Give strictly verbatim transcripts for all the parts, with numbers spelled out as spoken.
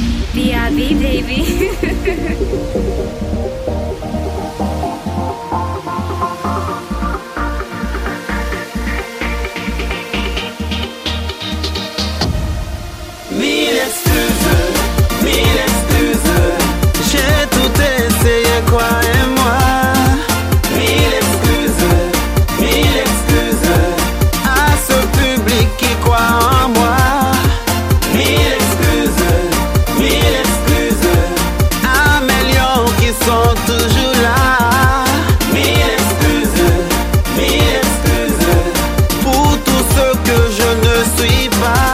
B I B, baby. Mille excuses, mille excuses. J'ai tout essayé, croyez-moi. Mille excuses, mille excuses. À ce public qui croit en moi. Mille excuses, mille excuses. À mes lions qui sont toujours là. Mille excuses, mille excuses. Pour tous ceux que je ne suis pas.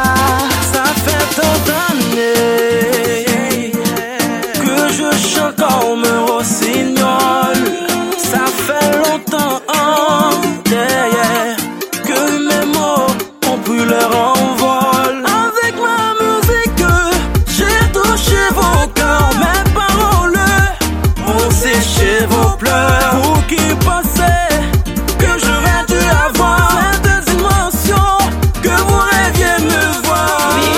Que je chante comme un rossignol. Ça fait longtemps, yeah, yeah, que mes mots ont pris leur envol. Avec ma musique, j'ai touché vos cœurs. Mes paroles ont séché vos pleurs. Vous qui pensez que j'aurais dû avoir cette dimension, que vous rêviez me voir.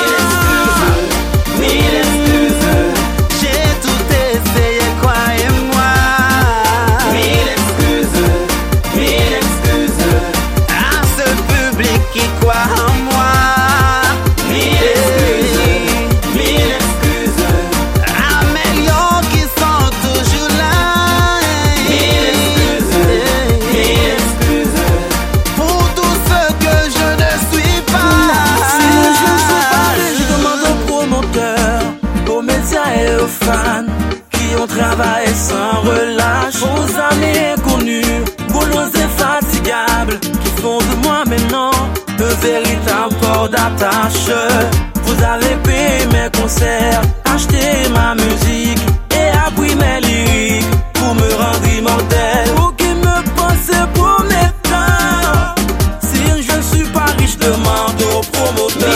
Qui ont travaillé sans relâche, aux amis inconnus, boulots infatigables, qui font de moi maintenant un véritable port d'attache. Vous avez payé mes concerts, acheté ma musique et appris mes lyriques pour me rendre immortel. Vous qui me pensez pour mes temps, si je ne suis pas riche, demande au promoteur.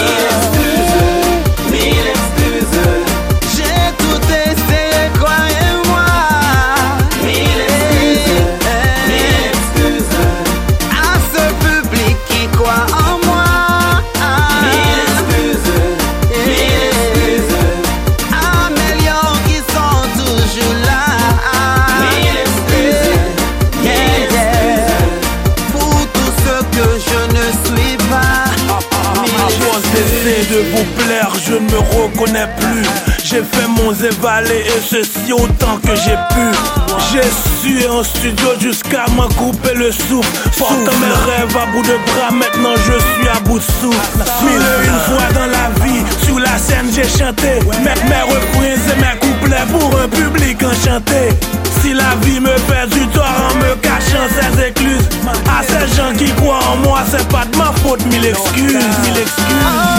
De vous plaire, je ne me reconnais plus. J'ai fait mon évalé et ceci autant que j'ai pu. J'ai sué en studio jusqu'à m'en couper le souffle. Portant mes rêves à bout de bras, maintenant je suis à bout de souffle. Mille et une fois dans la vie, sur la scène j'ai chanté. Mes, mes refrains et mes couplets pour un public enchanté. Si la vie me fait du tort en me cachant ses écluses, à ces gens qui croient en moi, c'est pas de ma faute, mille excuses, mille excuses.